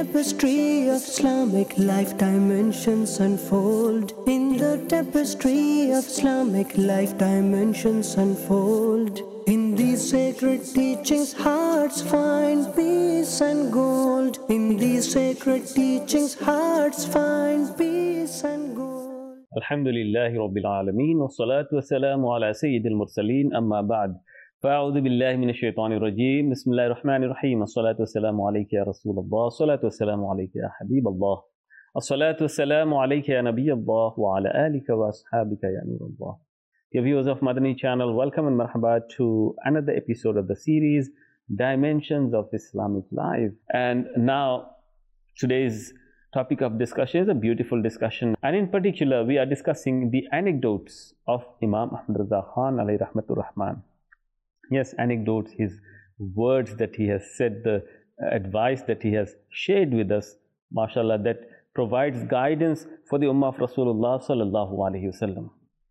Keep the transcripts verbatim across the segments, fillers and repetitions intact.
tapestry of Islamic life, dimensions unfold. In the tapestry of Islamic life, dimensions unfold. In these sacred teachings, hearts find peace and gold. In these sacred teachings, hearts find peace and gold. Alhamdulillahi Rabbil Alameen, wa salatu wa salamu ala Sayyidil Mursaleen, amma ba'd. فأعوذ بالله من الشيطان الرجيم بسم الله الرحمن الرحيم الصلاة والسلام عليك يا رسول الله الصلاة والسلام عليك يا حبيب الله الصلاة والسلام عليك يا نبي الله وعلى آلك وأصحابك يا نور الله. Dear viewers of Madani channel, welcome and marhaba to another episode of the series Dimensions of Islamic Life. And now today's topic of discussion is a beautiful discussion, and in particular we are discussing the anecdotes of Imam Ahmad Raza Khan alayhi rahmatur rahman. Yes, anecdotes, his words that he has said, the advice that he has shared with us, mashallah, that provides guidance for the ummah of Rasulullah sallallahu alaihi wasallam.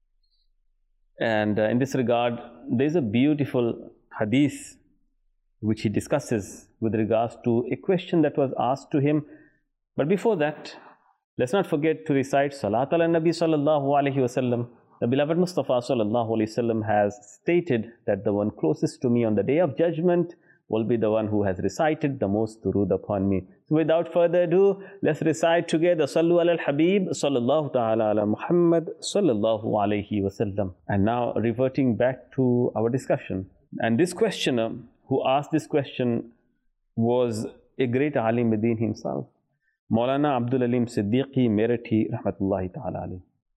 And uh, in this regard, there is a beautiful hadith which he discusses with regards to a question that was asked to him. But before that, let's not forget to recite Salat ala Nabi sallallahu alaihi wasallam. The beloved Mustafa sallallahu alaihi wasallam has stated that the one closest to me on the day of judgment will be the one who has recited the most durood upon me. So without further ado, let's recite together Sallu ala al-Habib sallallahu ta'ala ala Muhammad sallallahu alaihi wasallam. And now reverting back to our discussion. And this questioner who asked this question was a great alim Medin himself, Maulana Abdul Alim Siddiqui Merathi rahmatullahi ta'ala alayhi,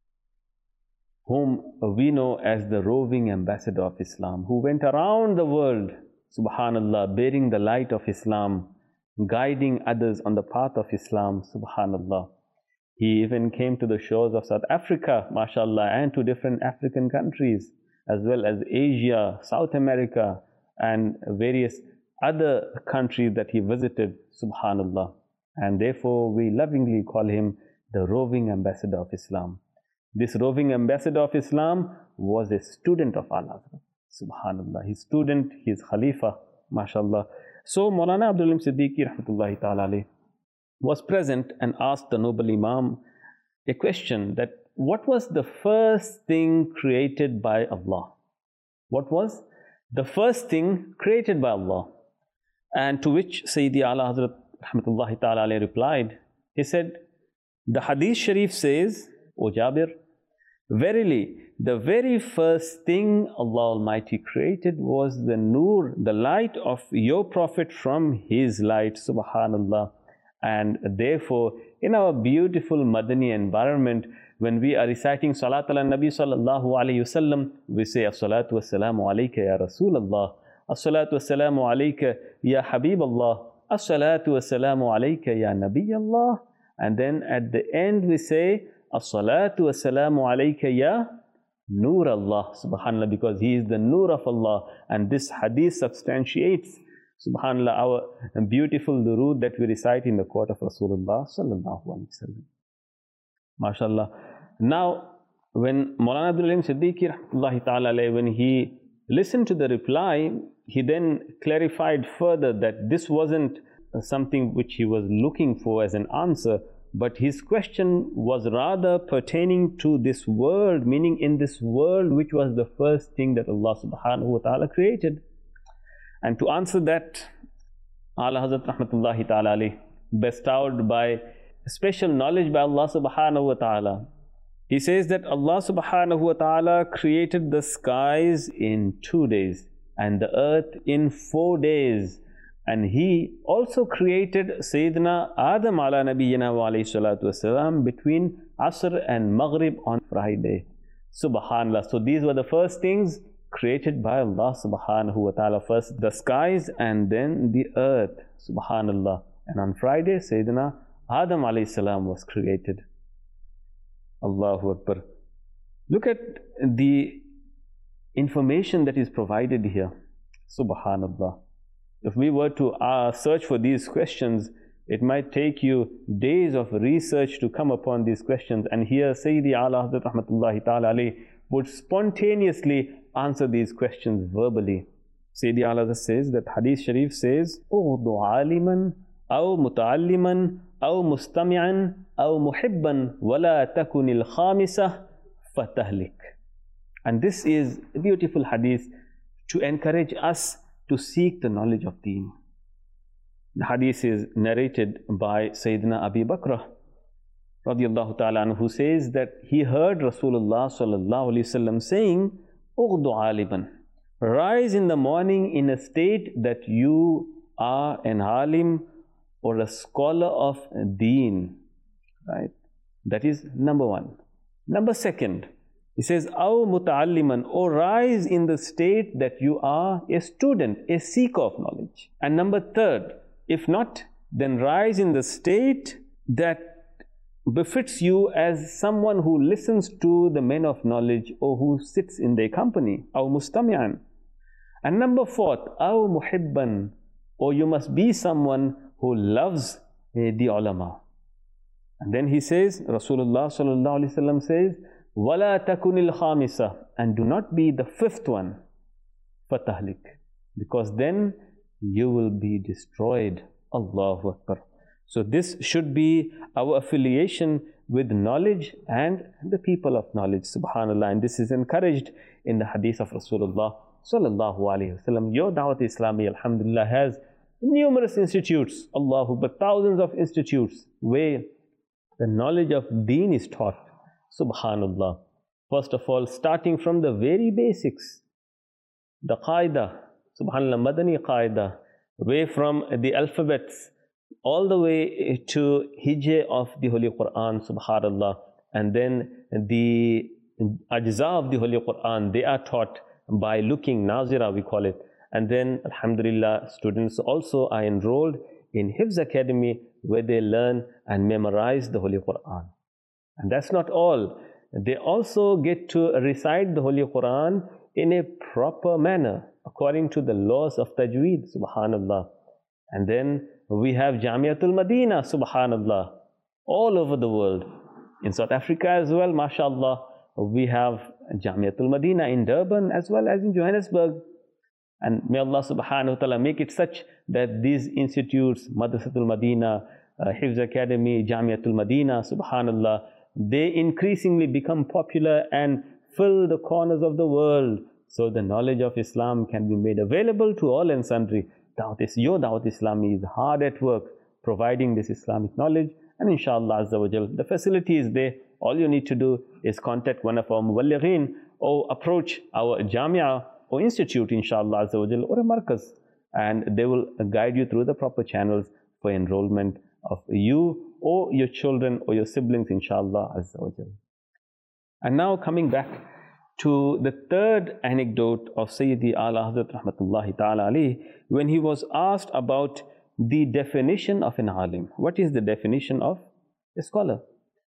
whom we know as the roving ambassador of Islam, who went around the world, subhanallah, bearing the light of Islam, guiding others on the path of Islam, subhanallah. He even came to the shores of South Africa, mashallah, and to different African countries, as well as Asia, South America, and various other countries that he visited, subhanallah. And therefore, we lovingly call him the roving ambassador of Islam. This roving ambassador of Islam was a student of Allah, subhanallah. His student, his Khalifa, mashallah. So Maulana Abdul Alim Siddiqui rahmatullahi ta'ala alayhi was present and asked the noble Imam a question, that what was the first thing created by Allah? What was the first thing created by Allah? And to which Sayyidi Ala Hazrat rahmatullahi ta'ala alayhi replied, he said, the Hadith Sharif says, O Jabir, verily, the very first thing Allah Almighty created was the nur, the light of your Prophet from His light, subhanallah. And therefore, in our beautiful Madani environment, when we are reciting Salat ala Nabi sallallahu alayhi wasallam, we say, As-salatu was-salamu alayka ya Rasulallah, As-salatu was-salamu alayka ya Habiballah, As-salatu was-salamu alayka ya Nabiyallah. And then at the end we say, As-salatu was-salamu alayka ya Nur Allah, subhanallah, because he is the Nur of Allah. And this hadith substantiates, subhanallah, our beautiful durood that we recite in the court of Rasulullah sallallahu alaihi wasallam. MashaAllah. Now, when Maulana Abdul Alim Siddiqui rahmatullahi ta'ala alayhi, when he listened to the reply, he then clarified further that this wasn't something which he was looking for as an answer, but his question was rather pertaining to this world, meaning in this world which was the first thing that Allah subhanahu wa ta'ala created. And to answer that, Ala Hazrat rahmatullahi ta'ala alayhi, bestowed by special knowledge by Allah subhanahu wa ta'ala, he says that Allah subhanahu wa ta'ala created the skies in two days and the earth in four days. And he also created Sayyidina Adam ala nabiyyina wa alayhi salatu wasalam between Asr and Maghrib on Friday. Subhanallah. So these were the first things created by Allah subhanahu wa ta'ala. First the skies and then the earth. Subhanallah. And on Friday, Sayyidina Adam alayhi salam was created. Allahu Akbar. Look at the information that is provided here. Subhanallah. If we were to uh, search for these questions, it might take you days of research to come upon these questions. And here Sayyidi Ala Hazrat rahmatullahi ta'ala alayhi would spontaneously answer these questions verbally. Sayyidi Ala says that Hadith Sharif says, Ughdu aliman أو متعلما أو مستمعا أو محبا ولا تكن الخامسة فتهلك. And this is a beautiful hadith to encourage us to seek the knowledge of Deen. The hadith is narrated by Sayyidina Abi Bakr radiyallahu ta'ala anhu, who says that he heard Rasulullah sallallahu alayhi wasallam saying, "Ughdu aliban," rise in the morning in a state that you are an alim or a scholar of Deen. Right? That is number one. Number second, he says, "Aw muta'alliman," or rise in the state that you are a student, a seeker of knowledge. And number third, if not, then rise in the state that befits you as someone who listens to the men of knowledge or who sits in their company. Aw mustami'an. And number fourth, aw muhibban, or you must be someone who loves uh, the ulama. And then he says, Rasulullah sallallahu alaihi wasallam says, "Wala takunil khamisa," and do not be the fifth one, fatahlik, because then you will be destroyed. Allahu Akbar. So this should be our affiliation with knowledge and the people of knowledge, subhanallah. And this is encouraged in the hadith of Rasulullah sallallahu alaihi wasallam. Your Dawat Islami, alhamdulillah, has numerous institutes, Allahu, but thousands of institutes where the knowledge of Deen is taught, subhanallah. First of all, starting from the very basics, the qaida, subhanallah, Madani qaida, way from the alphabets all the way to hijjah of the Holy Quran, subhanallah. And then the ajza of the Holy Quran, they are taught by looking, nazira we call it. And then, alhamdulillah, students also are enrolled in Hifz Academy, where they learn and memorize the Holy Quran. And that's not all. They also get to recite the Holy Quran in a proper manner, according to the laws of Tajweed, subhanallah. And then we have Jamiatul Madina, subhanallah, all over the world. In South Africa as well, mashallah, we have Jamiatul Madina in Durban as well as in Johannesburg. And may Allah subhanahu wa ta'ala make it such that these institutes, Madrasatul Madina, uh, Hifz Academy, Jamiatul Madina, subhanallah, they increasingly become popular and fill the corners of the world, so the knowledge of Islam can be made available to all and sundry. Dawat is, your Dawat Islami is hard at work providing this Islamic knowledge, and inshallah Azza wa Jal, the facility is there. All you need to do is contact one of our muballighin or approach our Jamia or institute, inshallah Azza wa Jal, or a markaz, and they will guide you through the proper channels for enrollment of you or your children or your siblings, inshallah Azza wa Jal. And now coming back to the third anecdote of Sayyidi Ala Hazrat Rahmatullahi Ta'ala alayhi, when he was asked about the definition of an alim. What is the definition of a scholar?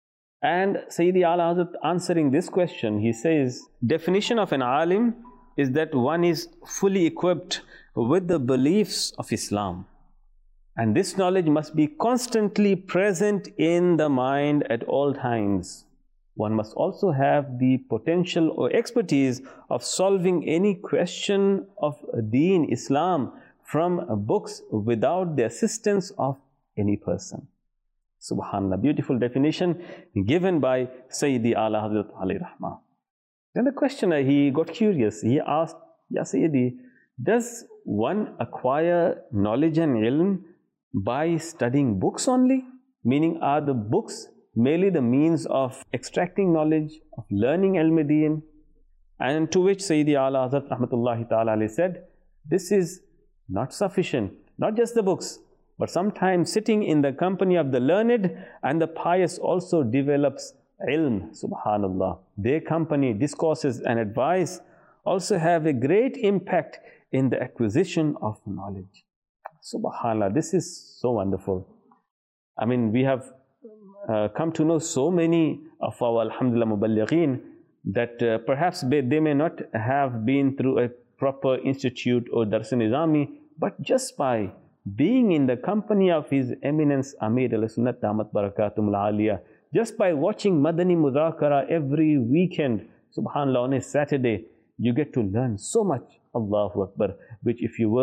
And Sayyidi Ala Hazrat, answering this question, he says, definition of an alim is that one is fully equipped with the beliefs of Islam. And this knowledge must be constantly present in the mind at all times. One must also have the potential or expertise of solving any question of Deen, Islam, from books without the assistance of any person. Subhanallah, beautiful definition given by Sayyidi Ala Hazrat alayhi rahmah. Then the questioner, he got curious. He asked, Ya Sayyidi, does one acquire knowledge and ilm by studying books only? Meaning, are the books merely the means of extracting knowledge, of learning ilm-e-deen? And to which Sayyidi Ala Hazrat Rahmatullahi Ta'ala alayhi said, this is not sufficient. Not just the books, but sometimes sitting in the company of the learned and the pious also develops ilm, subhanallah. Their company, discourses and advice also have a great impact in the acquisition of knowledge. Subhanallah, this is so wonderful. I mean, we have uh, come to know so many of our alhamdulillah muballighin that uh, perhaps they, they may not have been through a proper institute or Dars-e-Nizami, but just by being in the company of His Eminence Amir al-Sunnat Damat Barakatum al-Aliyah, just by watching Madani Mudhakara every weekend, subhanallah, on a Saturday, you get to learn so much, Allahu Akbar, which if you were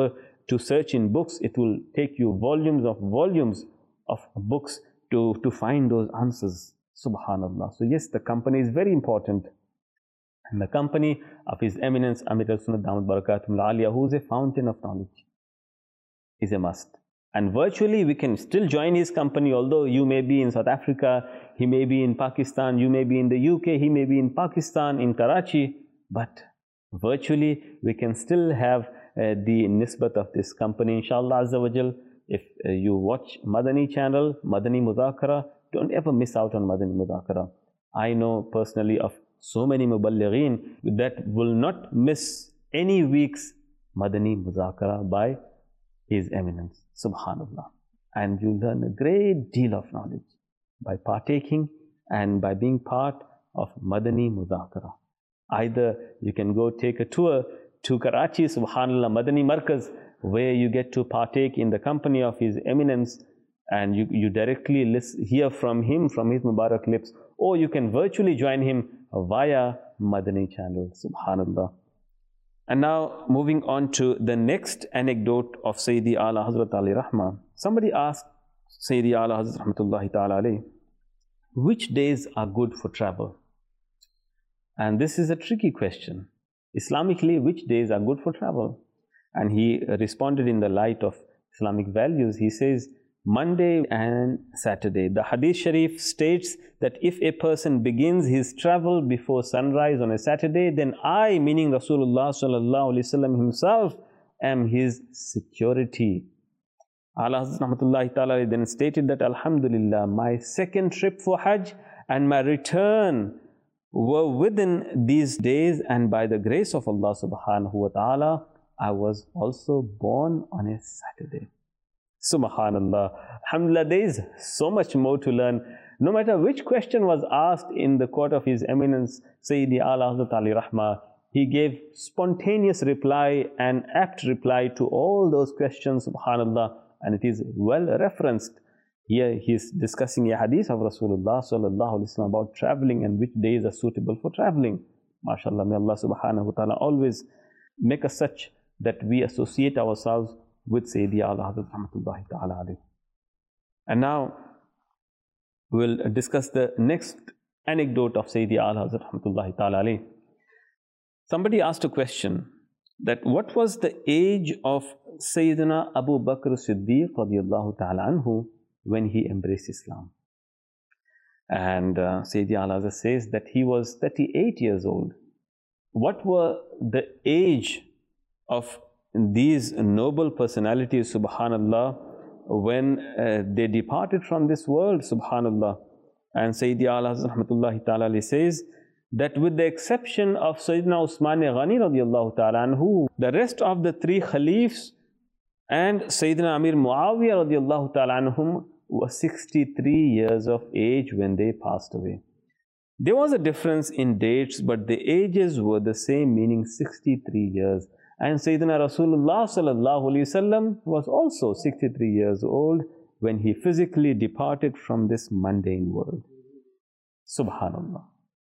to search in books, it will take you volumes of volumes of books to, to find those answers. Subhanallah. So yes, the company is very important. And the company of His Eminence Amir al-Sunnat Damat Barakatum al-Aliyah, who is a fountain of knowledge, is a must. And virtually we can still join his company, although you may be in South Africa, he may be in Pakistan, you may be in the U K, he may be in Pakistan, in Karachi, but virtually we can still have uh, the nisbat of this company, inshallah Azza wa Jal. If uh, you watch Madani channel, Madani Mudhakara, don't ever miss out on Madani Mudhakara. I know personally of so many Muballighin that will not miss any week's Madani Mudhakara by His Eminence. Subhanallah. And you learn a great deal of knowledge by partaking and by being part of Madani Mudhakara. Either you can go take a tour to Karachi, Subhanallah, Madani Markaz, where you get to partake in the company of His Eminence and you, you directly listen, hear from him, from his Mubarak lips, or you can virtually join him via Madani channel. Subhanallah. And now moving on to the next anecdote of Sayyidi Ala Hazrat Ali Rahma. Somebody asked Sayyidi Ala Hazrat Rahmatullahi Ta'ala alayhi, which days are good for travel? And this is a tricky question. Islamically, which days are good for travel? And he responded in the light of Islamic values. He says, Monday and Saturday. The Hadith Sharif states that if a person begins his travel before sunrise on a Saturday, then I, meaning Rasulullah Sallallahu Alaihi Wasallam himself, am his security. Allah Rahmatullahi Ta'ala then stated that Alhamdulillah, my second trip for Hajj and my return were within these days, and by the grace of Allah Subhanahu Wa Ta'ala, I was also born on a Saturday. Subhanallah. Alhamdulillah, there is so much more to learn. No matter which question was asked in the court of His Eminence, Sayyidi Ala Hazrat Ali Rahma, he gave spontaneous reply and apt reply to all those questions, subhanallah, and it is well referenced. Here he is discussing a hadith of Rasulullah Sallallahu Alaihi Wasallam about traveling and which days are suitable for traveling. MashaAllah, may Allah Subhanahu Wa Ta'ala always make us such that we associate ourselves with Sayyidi Ala Hazrat Rahmatullahi Ta'ala alayhi. And now we'll discuss the next anecdote of Sayyidi Ala Hazrat Rahmatullahi Ta'ala alayhi. Somebody asked a question that what was the age of Sayyidina Abu Bakr Siddiq radiyallahu ta'ala anhu when he embraced Islam? And uh, Sayyidi Ala Hazrat says that he was thirty-eight years old. What were the age of these noble personalities, subhanallah, when uh, they departed from this world, subhanallah? And Sayyidi Ala Hazrat Rahmatullahi Ta'ala alayhi says that with the exception of Sayyidina Usman Ghani radiyallahu ta'ala anhu, the rest of the three Khalifs and Sayyidina Amir Muawiyah radiyallahu ta'ala anhum were sixty-three years of age when they passed away. There was a difference in dates, but the ages were the same, meaning sixty-three years. And Sayyidina Rasulullah Sallallahu Alaihi Wasallam was also sixty-three years old when he physically departed from this mundane world. Subhanallah.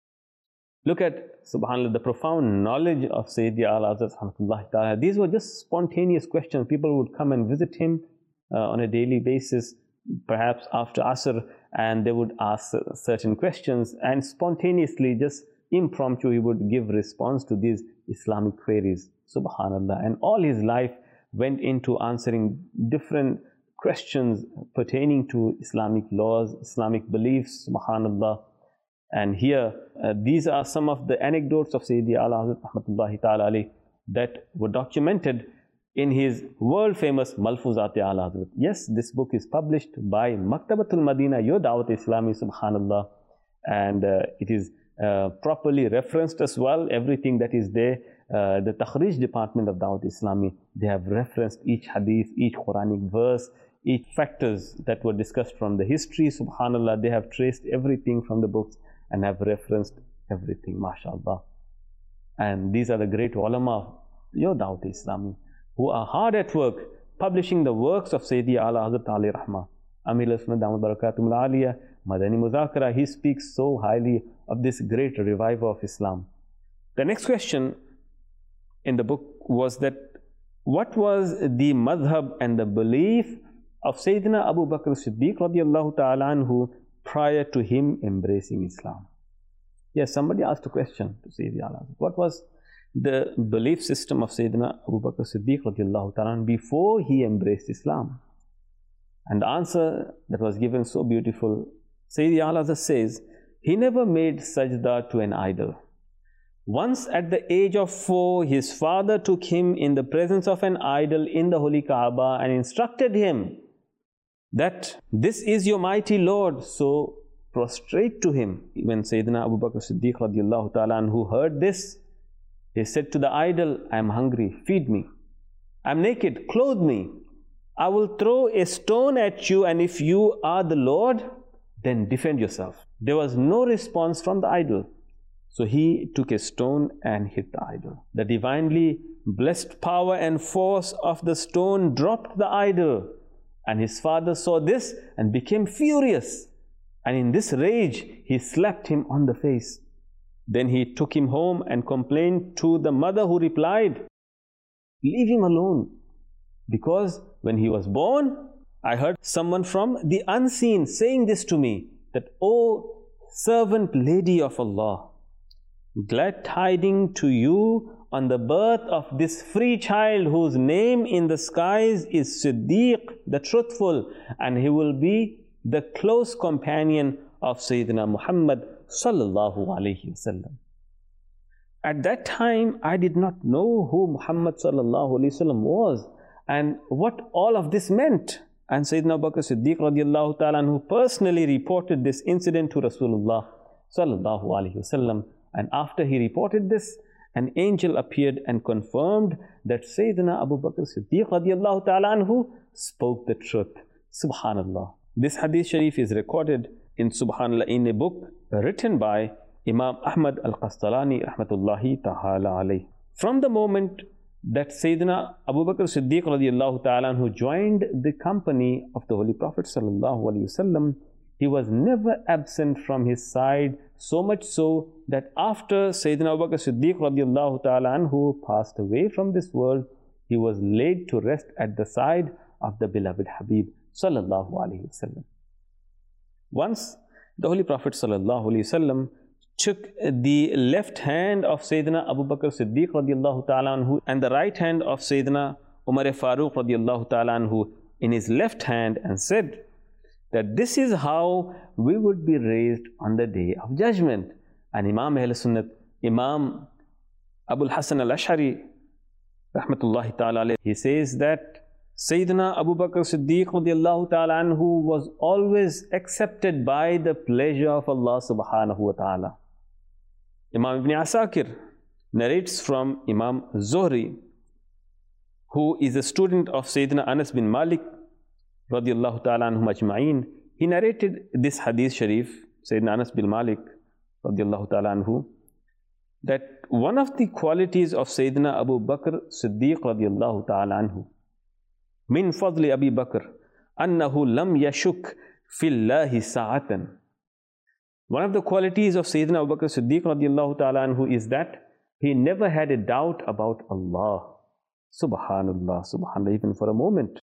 Look at, subhanallah, the profound knowledge of Sayyidi Ala Hazrat Rahmatullahi Ta'ala. These were just spontaneous questions. People would come and visit him uh, on a daily basis, perhaps after Asr, and they would ask certain questions, and spontaneously, just impromptu, he would give response to these Islamic queries. Subhanallah. And all his life went into answering different questions pertaining to Islamic laws, Islamic beliefs. Subhanallah. And here, uh, these are some of the anecdotes of Sayyidi Ala Hazrat Rahmatullahi Ta'ala alayhi that were documented in his world-famous Malfuzat-e Ala Hazrat. Yes, this book is published by Maktabatul Madina, Yo Dawat Islami, subhanallah. And uh, it is uh, properly referenced as well, everything that is there. Uh, the Takhrij department of Dawat Islami, they have referenced each hadith, each Quranic verse, each factors that were discussed from the history, subhanallah. They have traced everything from the books and have referenced everything, mashallah. And these are the great ulama of Yo Dawat Islami, who are hard at work publishing the works of Sayyidi Ala Hazrat Ali Rahma, Amir al-Sunnat Damat Barakatum al-Aliyah, Madani Mudhakara. He speaks so highly of this great reviver of Islam. The next question in the book was that what was the madhab and the belief of Sayyidina Abu Bakr Siddiq radiallahu ta'ala anhu prior to him embracing Islam? Yes, somebody asked a question to Sayyidina Ali. What was the belief system of Sayyidina Abu Bakr Siddiq radiallahu ta'ala anhu before he embraced Islam? And the answer that was given so beautiful, Sayyidina Ali says, he never made sajda to an idol. Once at the age of four, his father took him in the presence of an idol in the Holy Kaaba and instructed him that this is your mighty Lord, so prostrate to him. When Sayyidina Abu Bakr Siddiq radiallahu ta'ala anhu heard this, he said to the idol, I am hungry, feed me. I am naked, clothe me. I will throw a stone at you, and if you are the Lord, then defend yourself. There was no response from the idol. So he took a stone and hit the idol. The divinely blessed power and force of the stone dropped the idol. And his father saw this and became furious. And in this rage, he slapped him on the face. Then he took him home and complained to the mother, who replied, leave him alone. Because when he was born, I heard someone from the unseen saying this to me, that, O servant lady of Allah, glad tidings to you on the birth of this free child whose name in the skies is Siddiq, the truthful, and he will be the close companion of Sayyidina Muhammad sallallahu alaihi wasallam. At that time, I did not know who Muhammad sallallahu alaihi wasallam was and what all of this meant. And Sayyidina Abu Bakr Siddiq radiallahu ta'ala anhu personally reported this incident to Rasulullah sallallahu alaihi wasallam. And after he reported this, an angel appeared and confirmed that Sayyidina Abu Bakr Siddiq radiallahu ta'ala anhu spoke the truth. Subhanallah. This hadith sharif is recorded in Subhanallah in a book written by Imam Ahmad al-Qastalani rahmatullahi ta'ala alayh. From the moment that Sayyidina Abu Bakr Siddiq radiallahu ta'ala anhu joined the company of the Holy Prophet sallallahu alayhi wasallam, he was never absent from his side, so much so that after Sayyidina Abu Bakr Siddiq radiallahu ta'ala anhu passed away from this world, he was laid to rest at the side of the beloved Habib sallallahu alayhi wasallam. Once the Holy Prophet sallallahu alayhi wasallam took the left hand of Sayyidina Abu Bakr Siddiq radiallahu ta'ala anhu and the right hand of Sayyidina Umar Farooq radiallahu ta'ala anhu in his left hand and said that this is how we would be raised on the day of judgment. And Imam Ahl Sunnat, Imam Abul Hasan al-Ash'ari rahmatullahi ta'ala alayhi, he says that Sayyidina Abu Bakr Siddiq radiallahu ta'ala anhu was always accepted by the pleasure of Allah subhanahu wa ta'ala. Imam Ibn Asakir narrates from Imam Zuhri, who is a student of Sayyidina Anas bin Malik radiallahu ta'ala anhu majma'een. He narrated this hadith sharif, Sayyidina Anas bin Malik radiallahu ta'ala anhu, that one of the qualities of Sayyidina Abu Bakr Siddiq radiallahu ta'ala anhu, min fadli Abi Bakr, annahu lam yashuk fillahi sa'atan. One of the qualities of Sayyidina Abu Bakr Siddiq radiallahu ta'ala anhu is that he never had a doubt about Allah. Subhanallah, subhanallah, even for a moment.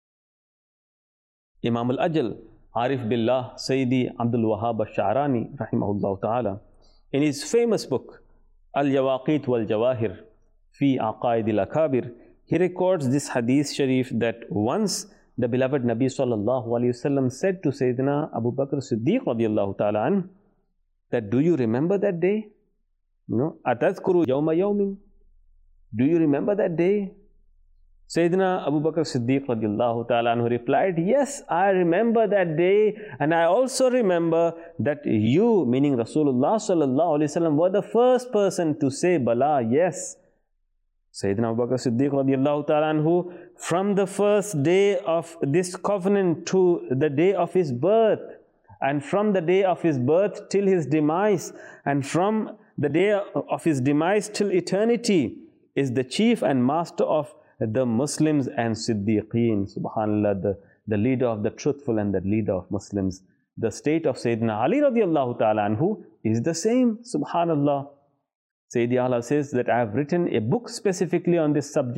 Imam al-Ajal, Arif Billah, Sayyidi Abdul Wahhab al-Sha'rani, rahimahullah ta'ala, in his famous book, Al-Yawaqit wal-Jawahir, Fi Aqaid al-Akabir, he records this hadith sharif that once the beloved Nabi sallallahu alayhi wasallam said to Sayyidina Abu Bakr Siddiq radiallahu ta'ala anhu, that do you remember that day? You know, atadhkuru yawma yawmin? Do you remember that day? Sayyidina Abu Bakr Siddiq radiallahu ta'ala anhu replied, yes, I remember that day, and I also remember that you, meaning Rasulullah sallallahu alayhi wasallam, were the first person to say Bala, yes. Sayyidina Abu Bakr Siddiq radiallahu ta'ala anhu, from the first day of this covenant to the day of his birth, and from the day of his birth till his demise, and from the day of his demise till eternity, is the chief and master of the Muslims and Siddiqeen. Subhanallah, the, the leader of the truthful and the leader of Muslims. The state of Sayyidina Ali radiallahu ta'ala anhu is the same. Subhanallah. Sayyidi Allah says that I have written a book specifically on this subject,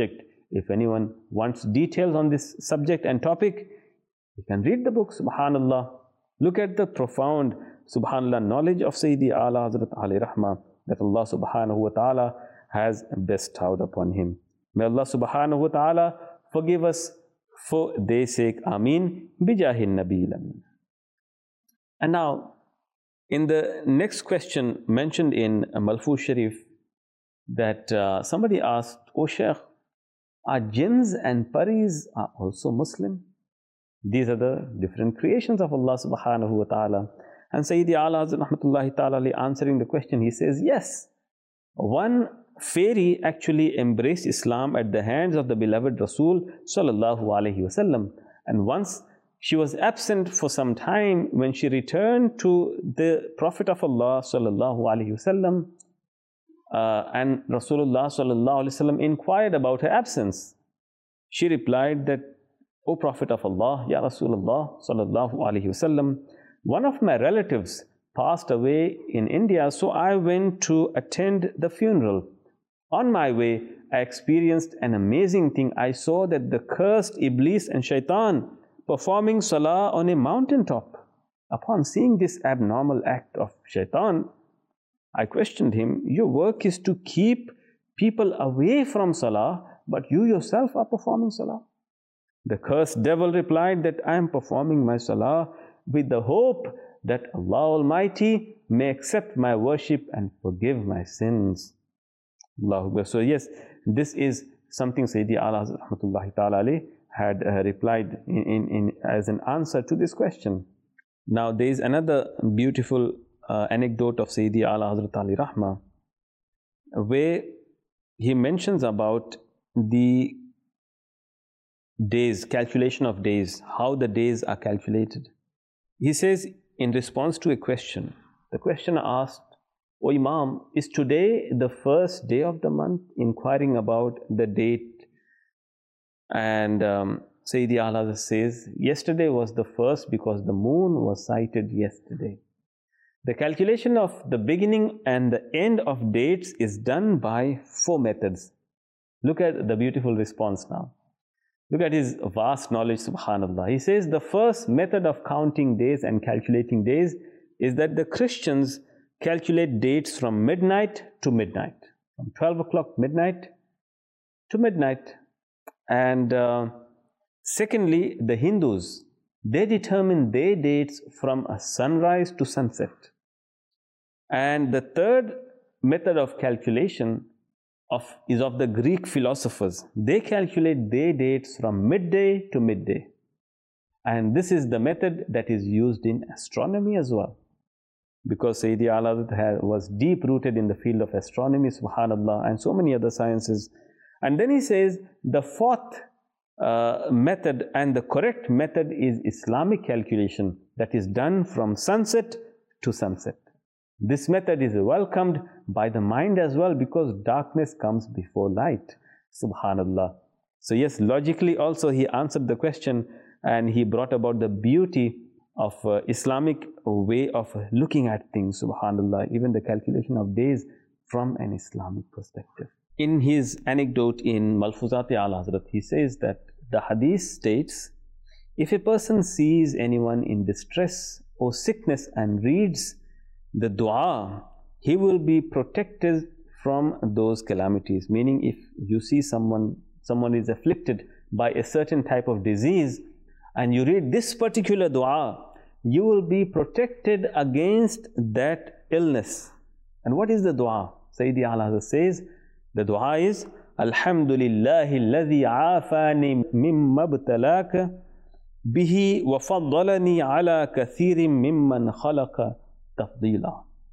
if anyone wants details on this subject and topic, you can read the book, subhanallah. Look at the profound, subhanallah, knowledge of Sayyidi Ala Hazrat alayhi rahmah that Allah subhanahu wa ta'ala has bestowed upon him. May Allah subhanahu wa ta'ala forgive us for their sake. Ameen. Bijahin Nabil Ameen. And now, in the next question mentioned in Malfuz Sharif, that uh, somebody asked, "O Shaykh, are jinns and paris are also Muslim?" These are the different creations of Allah subhanahu wa ta'ala. And Sayyidi Ala Hazrat rahmatullahi ta'ala answering the question, he says, yes, one fairy actually embraced Islam at the hands of the beloved Rasul sallallahu alaihi wasallam. And once she was absent for some time, when she returned to the Prophet of Allah sallallahu alaihi wasallam, uh, and Rasulullah sallallahu alaihi wasallam inquired about her absence, she replied that, "O Prophet of Allah, Ya Rasulullah sallallahu alaihi wasallam, one of my relatives passed away in India, so I went to attend the funeral. On my way, I experienced an amazing thing. I saw that the cursed Iblis and Shaitan performing salah on a mountaintop. Upon seeing this abnormal act of Shaitan, I questioned him, your work is to keep people away from salah, but you yourself are performing salah. The cursed devil replied that I am performing my salah with the hope that Allah Almighty may accept my worship and forgive my sins." Allahu Akbar. So yes, this is something Sayyidi Ala Hazrat rahmatullahi ta'ala alayhi had uh, replied in, in, in, as an answer to this question. Now there is another beautiful uh, anecdote of Sayyidi Ala Hazrat alayhi rahmah, where he mentions about the days, calculation of days, how the days are calculated. He says, in response to a question, the questioner asked, "O Imam, is today the first day of the month?" Inquiring about the date. And um, Sayyidi Ala says, "Yesterday was the first because the moon was sighted yesterday." The calculation of the beginning and the end of dates is done by four methods. Look at the beautiful response now. Look at his vast knowledge, subhanallah. He says the first method of counting days and calculating days is that the Christians calculate dates from midnight to midnight. From twelve o'clock midnight to midnight. And uh, secondly, the Hindus, they determine their dates from a sunrise to sunset. And the third method of calculation Of, is of the Greek philosophers. They calculate their dates from midday to midday. And this is the method that is used in astronomy as well. Because Sayyidi Ala was deep rooted in the field of astronomy, subhanallah, and so many other sciences. And then he says the fourth uh, method and the correct method is Islamic calculation that is done from sunset to sunset. This method is welcomed by the mind as well, because darkness comes before light. Subhanallah. So yes, logically also he answered the question, and he brought about the beauty of uh, Islamic way of looking at things. Subhanallah. Even the calculation of days from an Islamic perspective. In his anecdote in Malfuzat Ala Hazrat, he says that the hadith states, if a person sees anyone in distress or sickness and reads the dua, he will be protected from those calamities. Meaning, if you see someone, someone is afflicted by a certain type of disease, and you read this particular dua, you will be protected against that illness. And what is the dua? Sayyidi Ala says, the dua is, Alhamdulillahi alladhi aafani mimma btalaka bihi wa faddalani ala kathirin mimman khalaqa tafdila.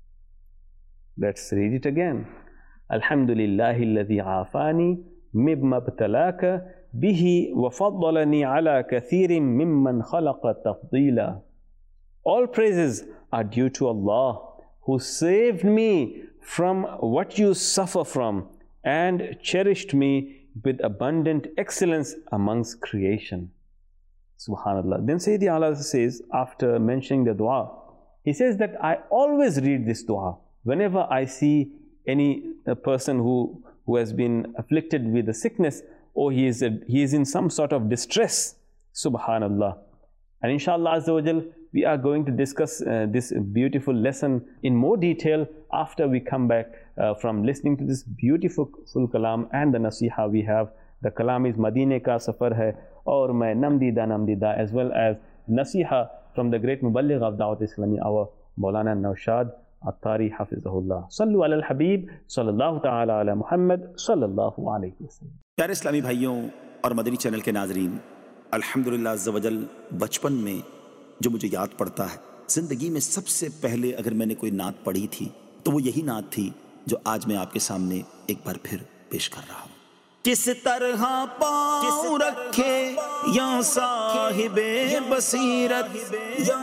Let's read it again. Alhamdulillahi alladhi aafani mimma btalaka bihi wa faddalani ala kathirin mimman khalaqa tafdila. All praises are due to Allah, who saved me from what you suffer from and cherished me with abundant excellence amongst creation. Subhanallah. Then Sayyidi Ala says, after mentioning the dua, he says that I always read this dua whenever I see any a person who, who has been afflicted with a sickness, or he is, a, he is in some sort of distress. Subhanallah. And inshallah Azza wa Jal, we are going to discuss uh, this beautiful lesson in more detail after we come back uh, from listening to this beautiful full kalam and the nasiha we have. The kalam is Madine ka safar hai, aur main namdida namdida, as well as nasiha from the great muballigh of Dawat Islami, our Maulana Naushad Attari Hafizahullah. Sallu ala al-Habib, sallallahu ta'ala ala Muhammad, sallallahu alayhi wa sallam. پیارے اسلامی بھائیوں اور مدنی channel کے ناظرین، الحمدللہ عز و جل، بچپن میں جو مجھے یاد پڑتا ہے، زندگی میں سب سے پہلے اگر میں نے کوئی نعت پڑھی تھی تو وہ یہی نعت تھی جو آج میں آپ کے سامنے ایک بار پھر پیش کر رہا ہوں۔ کس طرح پاؤں رکھے یا صاحب بصیرت، یا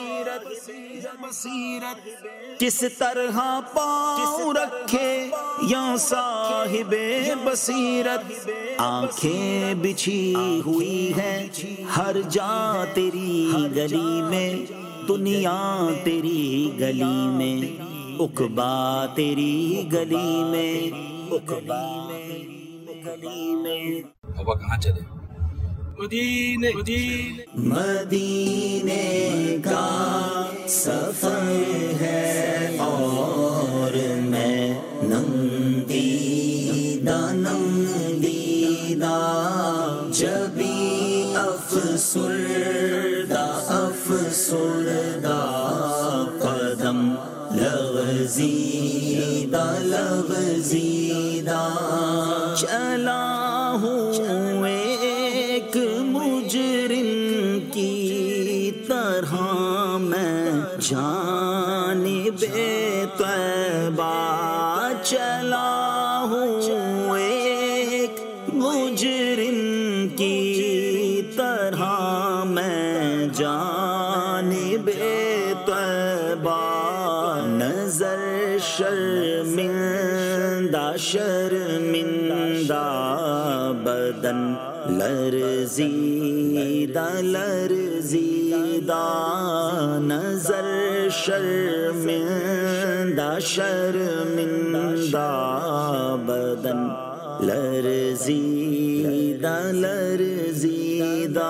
بصیرت، کس طرح پاؤں رکھے یا صاحب بصیرت، آنکھیں بچھی ہوئی ہیں ہر جا تیری گلی میں، دنیا تیری گلی میں، عقبا تیری گلی میں، عقبا گلی میں۔ بابا کہاں چلے؟ مدینے مدینے کا سفر ہے اور میں نم دیدہ نم دیدہ، جبھی افسردہ افسردہ، قدم لغزیدہ لغزیدہ، چلا ہوں ایک مجرم کی طرح میں جانب طیبہ، چلا ہوں ایک مجرم کی طرح میں جانب طیبہ، نظر شرمندہ شرمندہ، بدن لرزیدہ لرزیدہ، نظر شرمندہ شرمندہ، بدن لرزیدہ لرزیدہ،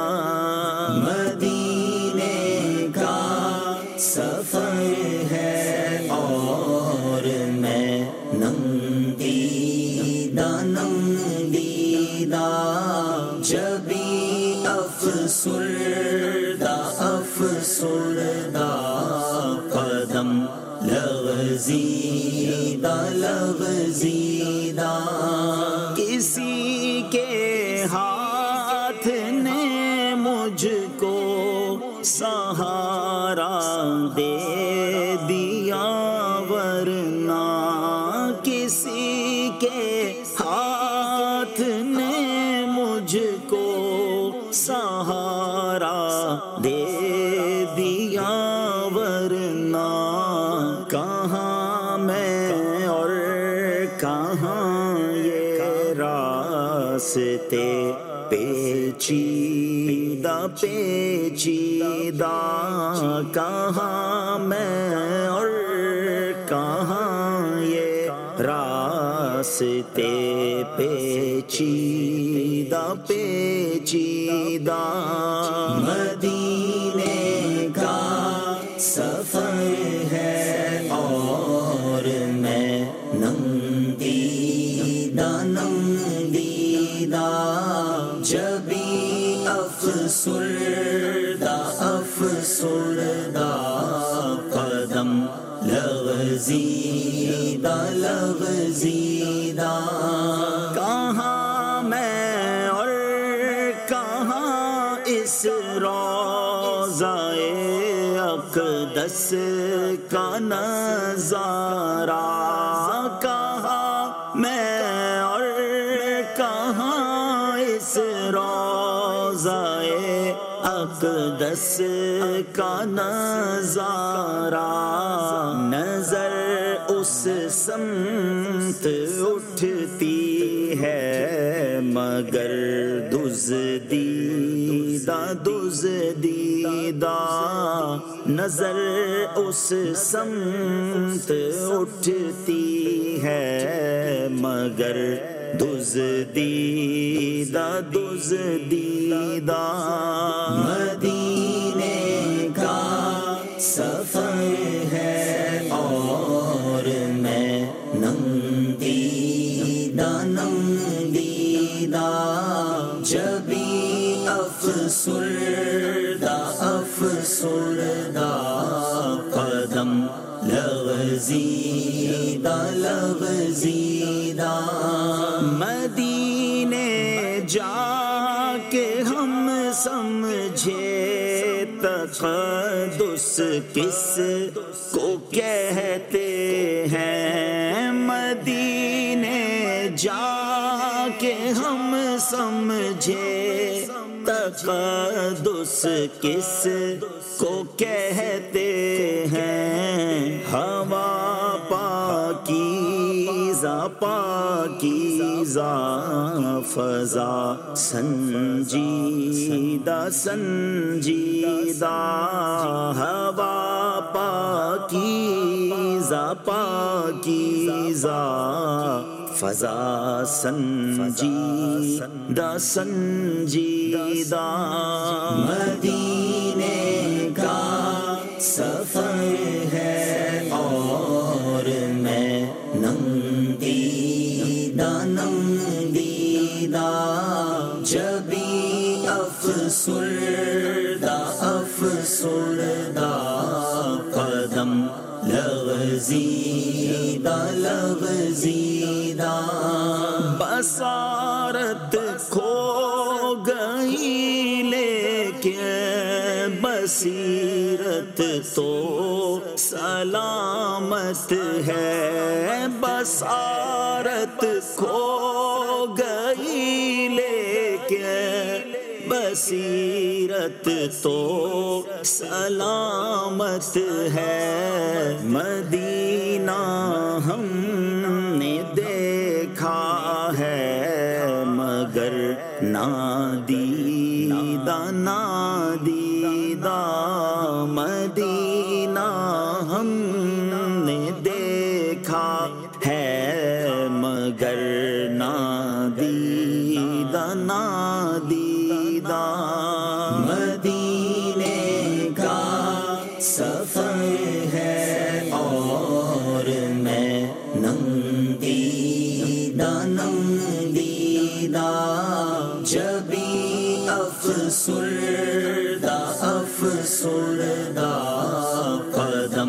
مدینے کا سفر ہے اور میں نم دیدہ نم دیدہ، جبھی افسردہ افسردہ، قدم لغزیدہ لغزیدہ، کسی کے ہاتھ نے مجھ کو سہارا دے دیا، ورنہ کسی کے ہاتھ نے مجھ کو سہارا دے دیا، ورنہ کہاں میں اور کہاں یہ راستے پیچیدہ پیچیدہ، کہاں میں اور کہاں یہ راستے پیچیدہ پیچیدہ، مدینے کا سفر ہے اور میں نم دیدہ نم دیدہ، جبھی افسردہ افسردہ، قدم لغزیدہ لغزیدہ، کہاں میں اور کہاں اس روضۂ اقدس کا نظارہ، کہاں میں اور کہاں اس روضۂ اقدس کا نظارہ، نظر اس سمت اٹھتی ہے مگر دزدیدہ دزدیدہ، نظر اس سمت اٹھتی ہے مگر دزدیدہ دزدیدہ مدینے کا سفر ہے اور میں نندیدہ نندیدہ جبی افسردہ افسردہ قدم لغزیدہ لغزیدہ مدینے جا کے ہم سمجھے تقدس کس کو کہتے ہیں مدینے جا کے ہم سمجھے تقدس کس کو کہتے ہیں ہوا پاکیزہ پاکیزہ فضا سنجیدہ سنجیدہ ہوا پاکیزہ پاکیزہ فضا سنجیدہ سنجیدہ مدینے کا سفر ہے اور میں نندیدہ نندیدہ جبی افسردہ افسردہ قدم لغزیدہ لغزیدہ بصارت کھو گئی لیکن بصیرت تو سلامت ہے بصارت کھو گئی لیکن بصیرت تو سلامت ہے مدینہ ہم نے دیکھا ہے مگر نادیدہ نادیدہ مدینہ ہم نے دیکھا ہے مگر نادیدہ نادیدہ مدینے کا سفر ہے اور میں نندیدہ نندیدہ جبی افسردہ افسردہ قدم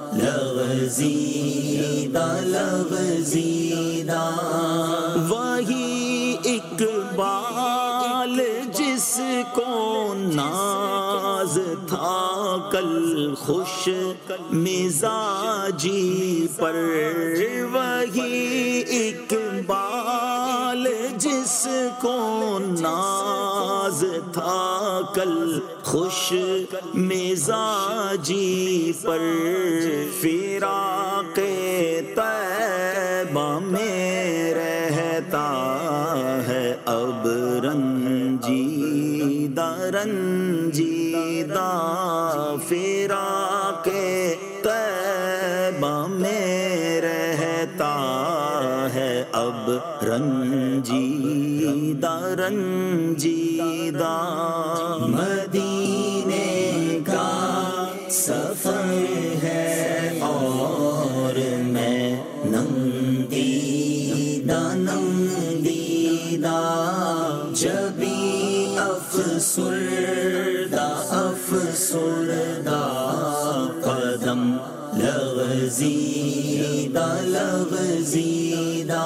لغزیدہ لغزیدہ وہی اقبال جس کو ناز تھا کل خوش مزاجی پر وہی اقبال جس کو ناز تھا کل خوش مزاجی پر فراق طیبہ میں رہتا ہے اب رنجیدہ رنجیدہ فراق طیبہ میں رہتا ہے اب رنجیدہ رنجیدہ مدینے کا سفر ہے اور میں نندیدہ نندیدہ جبی افسردہ افسردہ قدم لغزیدہ لغزیدہ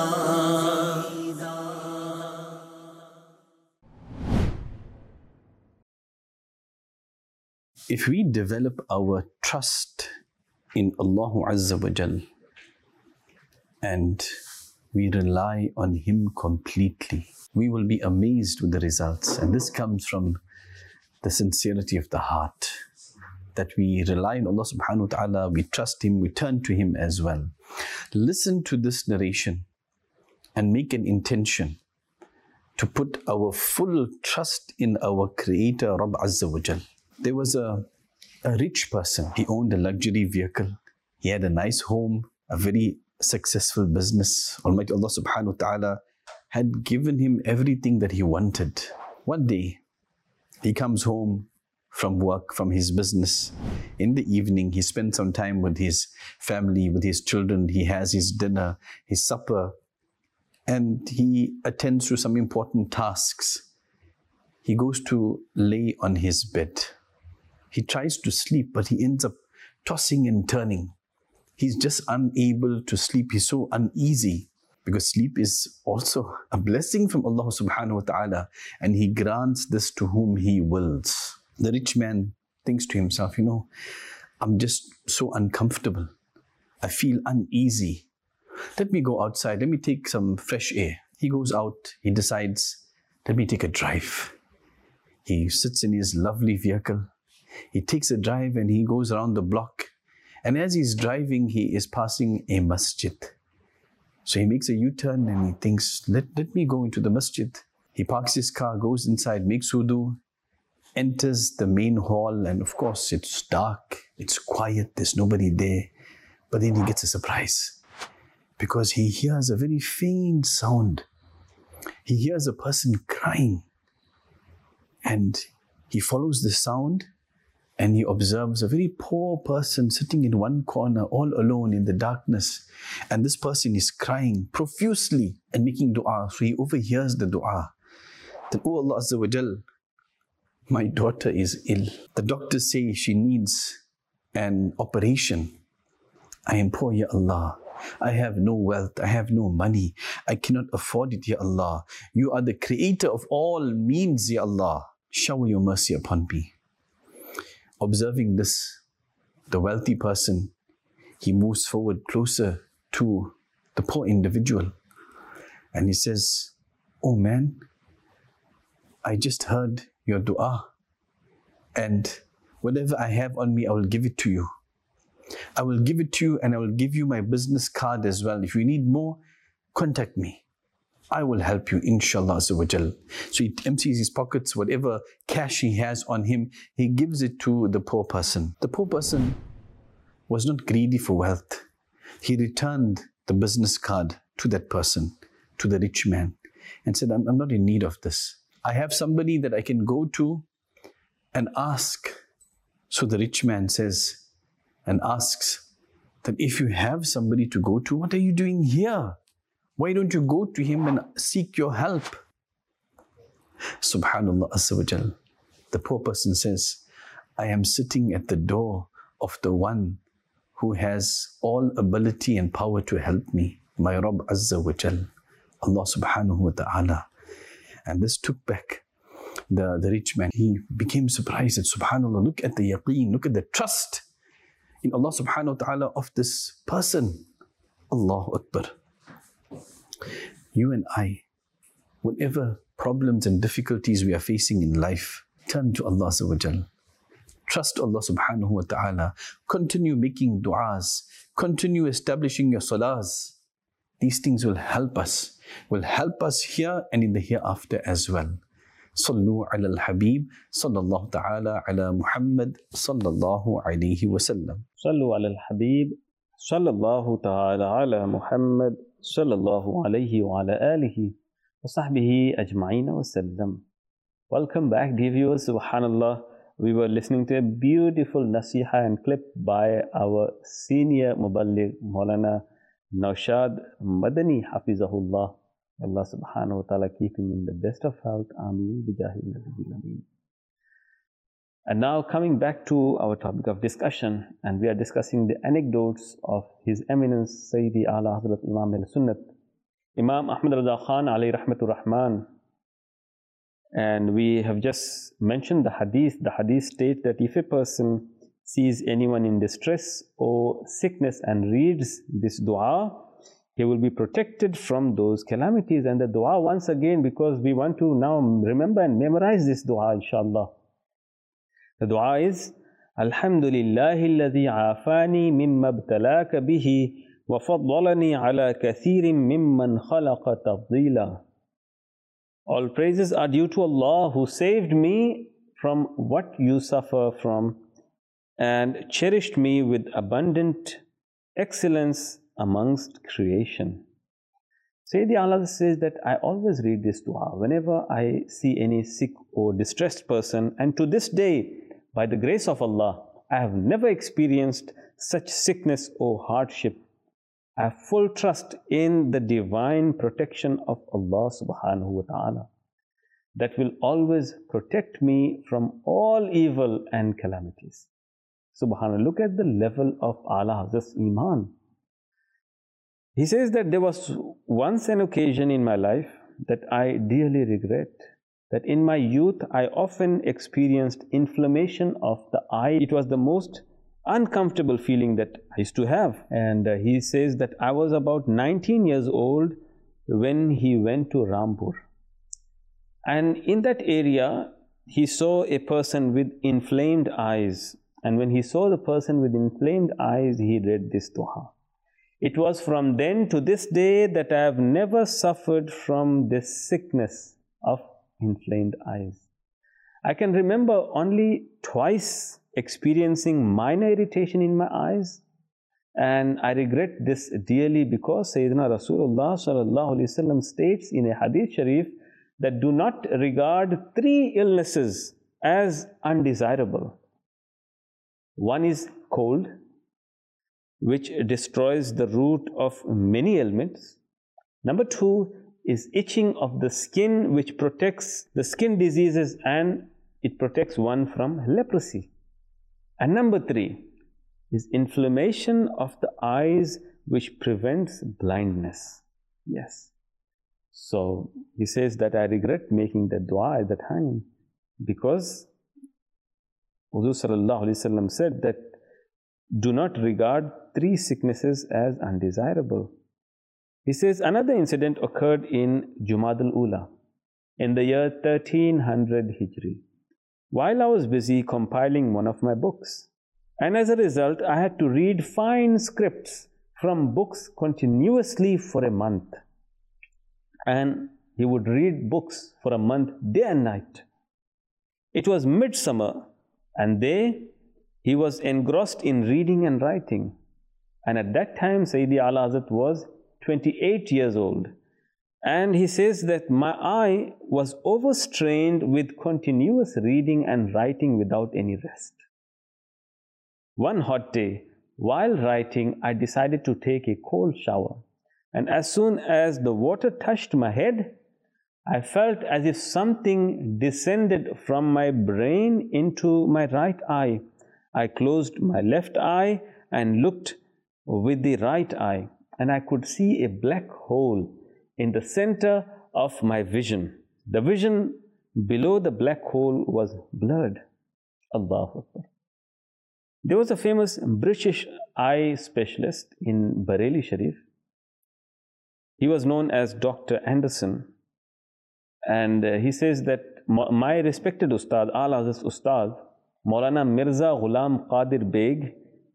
If we develop our trust in Allah Azza wa Jal and we rely on Him completely, we will be amazed with the results. And this comes from the sincerity of the heart, that we rely on Allah subhanahu wa ta'ala, we trust Him, we turn to Him as well. Listen to this narration and make an intention to put our full trust in our Creator, Rabb Azza wa Jal. There was a, a rich person. He owned a luxury vehicle. He had a nice home, a very successful business. Almighty Allah subhanahu wa ta'ala had given him everything that he wanted. One day, he comes home from work, from his business. In the evening, he spends some time with his family, with his children. He has his dinner, his supper, and he attends to some important tasks. He goes to lay on his bed. He tries to sleep, but he ends up tossing and turning. He's just unable to sleep. He's so uneasy, because sleep is also a blessing from Allah subhanahu wa ta'ala, and He grants this to whom He wills. The rich man thinks to himself, you know, I'm just so uncomfortable. I feel uneasy. Let me go outside. Let me take some fresh air. He goes out. He decides, let me take a drive. He sits in his lovely vehicle. He takes a drive and he goes around the block. And as he's driving, he is passing a masjid. So he makes a U-turn and he thinks, let, let me go into the masjid. He parks his car, goes inside, makes wudu, enters the main hall, and of course it's dark, it's quiet, there's nobody there. But then he gets a surprise, because he hears a very faint sound. He hears a person crying, and he follows the sound, and he observes a very poor person sitting in one corner, all alone in the darkness. And this person is crying profusely and making dua. So he overhears the dua. That, oh Allah Azza wa Jal, my daughter is ill. The doctors say she needs an operation. I am poor, Ya Allah. I have no wealth. I have no money. I cannot afford it, Ya Allah. You are the creator of all means, Ya Allah. Shower your mercy upon me. Observing this, the wealthy person, he moves forward closer to the poor individual. And he says, oh man, I just heard your dua. And whatever I have on me, I will give it to you. I will give it to you, and I will give you my business card as well. If you need more, contact me. I will help you, inshallah azza wa jal. So he empties his pockets, whatever cash he has on him, he gives it to the poor person. The poor person was not greedy for wealth. He returned the business card to that person, to the rich man, and said, I'm, I'm not in need of this. I have somebody that I can go to and ask. So the rich man says and asks that, if you have somebody to go to, what are you doing here? Why don't you go to him and seek your help? Subhanallah Azza wa Jal. The poor person says, I am sitting at the door of the one who has all ability and power to help me, my Rabb Azza wa Jal, Allah subhanahu wa ta'ala. And this took back the, the rich man. He became surprised at, subhanallah, look at the yaqeen, look at the trust in Allah subhanahu wa ta'ala of this person. Allahu Akbar. You and I, whatever problems and difficulties we are facing in life, turn to Allah Azza wa Jal. Trust Allah subhanahu wa ta'ala. Continue making du'as. Continue establishing your salahs. These things will help us. Will help us here and in the hereafter as well. Sallu ala al-Habib, sallallahu ta'ala ala Muhammad, sallallahu alayhi wa sallam. Sallu ala al-Habib, sallallahu ta'ala ala Muhammad, sallallahu alayhi wa ala alihi wa sahbihi ajma'ina wa sallam. Welcome back, dear viewers. Subhanallah, we were listening to a beautiful nasiha and clip by our senior muballigh Maulana Naushad Madani Hafizahullah. Allah subhanahu wa ta'ala keep him in the best of health. Ameen. Bijahi Nabiyyil Ameen. And now coming back to our topic of discussion, and we are discussing the anecdotes of His Eminence Sayyidi A'la Hazrat Imam al-Sunnat, Imam Ahmad Rida Khan alayhi rahmatur rahman. And we have just mentioned the hadith. The hadith states that if a person sees anyone in distress or sickness and reads this dua, he will be protected from those calamities. And the dua, once again, because we want to now remember and memorize this dua, inshallah. The dua is, Alhamdulillahi alladhi afani mimma abtalaka bihi wa faddalani ala kathirin mimman khalaqa tafdila. All praises are due to Allah who saved me from what you suffer from and cherished me with abundant excellence amongst creation. Sayyidi Allah says that I always read this dua whenever I see any sick or distressed person, and to this day, by the grace of Allah, I have never experienced such sickness or hardship. I have full trust in the divine protection of Allah subhanahu wa ta'ala that will always protect me from all evil and calamities. Subhanallah, look at the level of Ala Hazrat's Iman. He says that there was once an occasion in my life that I dearly regret, that in my youth I often experienced inflammation of the eye. It was the most uncomfortable feeling that I used to have. And uh, he says that I was about nineteen years old when he went to Rampur. And in that area, he saw a person with inflamed eyes. And when he saw the person with inflamed eyes, he read this dua. It was from then to this day that I have never suffered from this sickness of inflamed eyes. I can remember only twice experiencing minor irritation in my eyes, and I regret this dearly because Sayyidina Rasulullah sallallahu alaihi wasallam states in a hadith sharif that do not regard three illnesses as undesirable. One is cold, which destroys the root of many ailments. Number two is itching of the skin, which protects the skin diseases and it protects one from leprosy. And number three is inflammation of the eyes, which prevents blindness. Yes. So he says that I regret making that dua at the time because Huzur sallallahu alaihi wasallam said that do not regard three sicknesses as undesirable. He says another incident occurred in Jumad al-Ula in the year thirteen hundred Hijri, while I was busy compiling one of my books. And as a result, I had to read fine scripts from books continuously for a month. And he would read books for a month, day and night. It was midsummer, and they He was engrossed in reading and writing. And at that time, Sayyidi Ala Hazrat was twenty-eight years old. And he says that my eye was overstrained with continuous reading and writing without any rest. One hot day, while writing, I decided to take a cold shower. And as soon as the water touched my head, I felt as if something descended from my brain into my right eye. I closed my left eye and looked with the right eye, and I could see a black hole in the center of my vision. The vision below the black hole was blurred. Allahu Akbar. There was a famous British eye specialist in Bareilly Sharif. He was known as Doctor Anderson. And uh, he says that my respected Ustad, Ala Hazrat's Ustad, Maulana Mirza Ghulam Qadir Beg,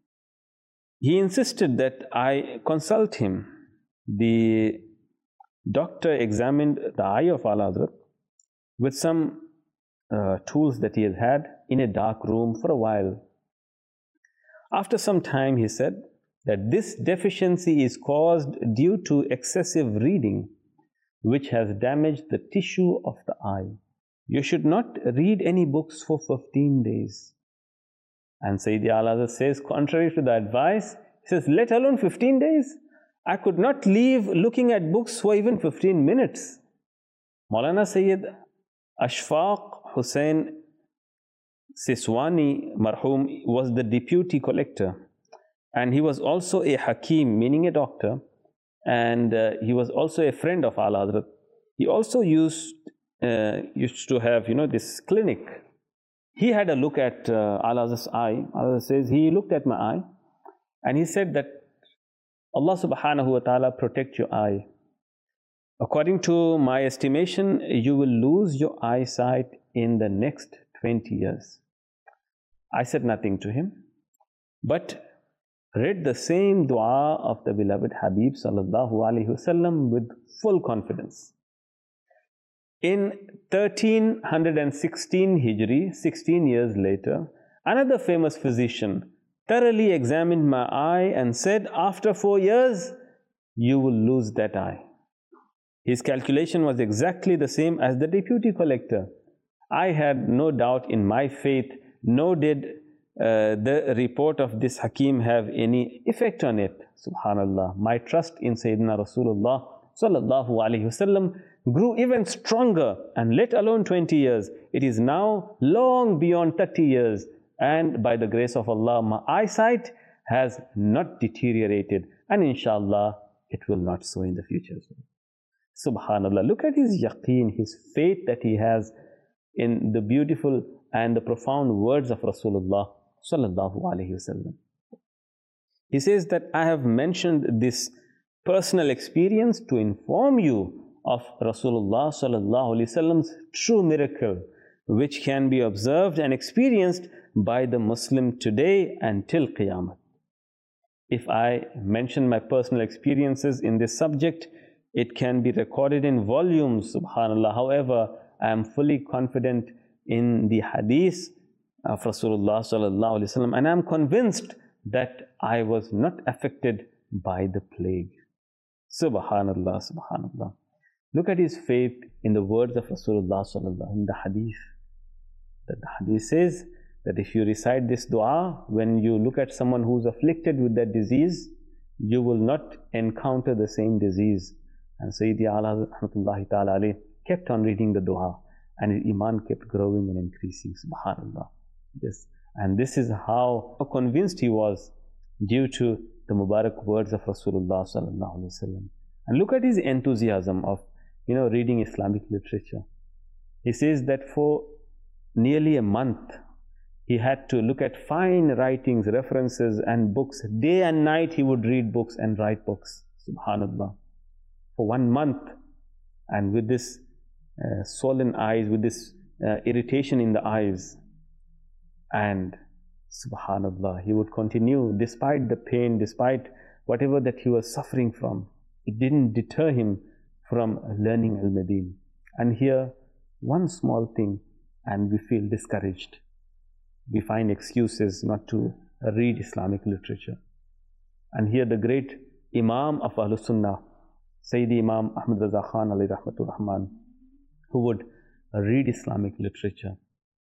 he insisted that I consult him. The doctor examined the eye of Ala Hazrat with some uh, tools that he had had in a dark room for a while. After some time, he said that this deficiency is caused due to excessive reading, which has damaged the tissue of the eye. You should not read any books for fifteen days. And Sayyidi Ala Hazrat says, contrary to the advice, he says, let alone fifteen days. I could not leave looking at books for even fifteen minutes. Maulana Sayyid Ashfaq Hussain Siswani Marhum was the deputy collector. And he was also a Hakim, meaning a doctor. And uh, he was also a friend of Ala Hazrat. He also used uh, used to have, you know, this clinic. He had a look at uh, Ala Hazrat's eye. Ala Hazrat says, he looked at my eye and he said that Allah subhanahu wa ta'ala protect your eye. According to my estimation, you will lose your eyesight in the next twenty years. I said nothing to him, but read the same dua of the beloved Habib sallallahu alaihi wasallam with full confidence. In thirteen sixteen Hijri, sixteen years later, another famous physician thoroughly examined my eye and said, after four years, you will lose that eye. His calculation was exactly the same as the deputy collector. I had no doubt in my faith, nor did uh, the report of this Hakim have any effect on it. Subhanallah. My trust in Sayyidina Rasulullah sallallahu alaihi wasallam grew even stronger, and let alone twenty years. It is now long beyond thirty years, and by the grace of Allah, my eyesight has not deteriorated, and inshallah, it will not so in the future. Subhanallah. Look at his yaqeen, his faith that he has in the beautiful and the profound words of Rasulullah sallallahu alaihi wasallam. He says that I have mentioned this personal experience to inform you of Rasulullah sallallahu alaihi wasallam's true miracle, which can be observed and experienced by the Muslim today and till Qiyamah. If I mention my personal experiences in this subject, it can be recorded in volumes, subhanallah. However, I am fully confident in the hadith of Rasulullah sallallahu alaihi wasallam, and I am convinced that I was not affected by the plague. Subhanallah, subhanallah. Look at his faith in the words of Rasulullah sallallahu in the hadith. That the hadith says that if you recite this dua, when you look at someone who's afflicted with that disease, you will not encounter the same disease. And Sayyidi Ala rahmatullahi ta'ala alayhi kept on reading the dua, and his iman kept growing and increasing. Subhanallah. Yes. And this is how convinced he was due to the Mubarak words of Rasulullah sallallahu alaihi wasallam. And look at his enthusiasm of, you know, reading Islamic literature. He says that for nearly a month, he had to look at fine writings, references and books. Day and night he would read books and write books. Subhanallah. For one month. And with this uh, swollen eyes, with this uh, irritation in the eyes. And subhanallah, he would continue despite the pain, despite whatever that he was suffering from. It didn't deter him from learning Al-Madin. And here, one small thing, and we feel discouraged. We find excuses not to read Islamic literature. And here the great Imam of Ahlul Sunnah, Sayyidi Imam Ahmad Raza Khan alayhi rahmatur rahman, who would read Islamic literature.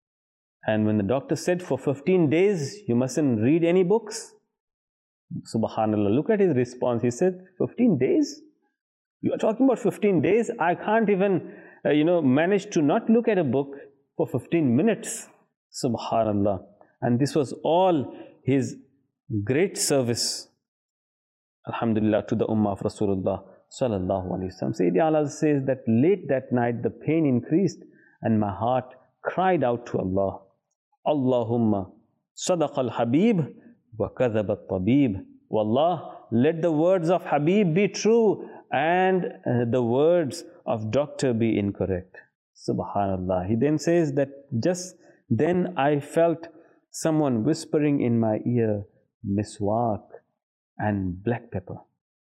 And when the doctor said for fifteen days, you mustn't read any books, subhanallah, look at his response. He said, fifteen days? You are talking about fifteen days? I can't even, uh, you know, manage to not look at a book for fifteen minutes. Subhanallah. And this was all his great service, alhamdulillah, to the ummah of Rasulullah sallallahu alaihi wasallam. Sayyidi Ala says that late that night the pain increased and my heart cried out to Allah, Allahumma sadaq al-habib wa kadhab al-tabib. Wallah, let the words of Habib be true and uh, the words of doctor be incorrect. Subhanallah. He then says that just then I felt someone whispering in my ear, miswak and black pepper.